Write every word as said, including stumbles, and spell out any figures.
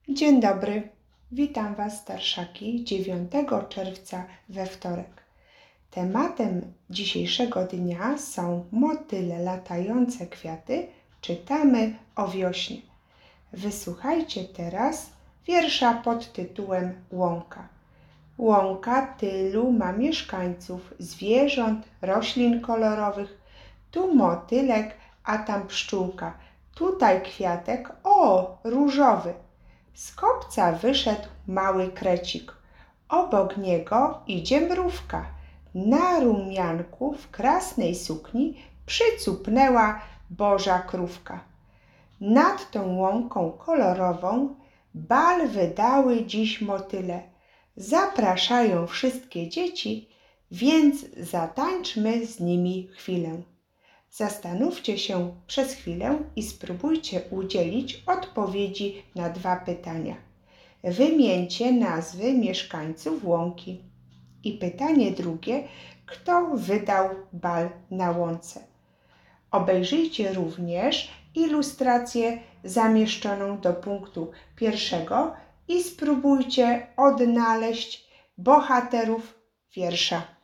Dzień dobry, witam Was starszaki dziewiątego czerwca we wtorek. Tematem dzisiejszego dnia są motyle latające kwiaty, czytamy o wiośnie. Wysłuchajcie teraz wiersza pod tytułem Łąka. Łąka tylu ma mieszkańców, zwierząt, roślin kolorowych. Tu motylek, a tam pszczółka, tutaj kwiatek, o, różowy. Z kopca wyszedł mały krecik. Obok niego idzie mrówka. Na rumianku w krasnej sukni przycupnęła boża krówka. Nad tą łąką kolorową bal wydały dziś motyle. Zapraszają wszystkie dzieci, więc zatańczmy z nimi chwilę. Zastanówcie się przez chwilę i spróbujcie udzielić odpowiedzi na dwa pytania. Wymieńcie nazwy mieszkańców łąki. I pytanie drugie, kto wydał bal na łące? Obejrzyjcie również ilustrację zamieszczoną do punktu pierwszego i spróbujcie odnaleźć bohaterów wiersza.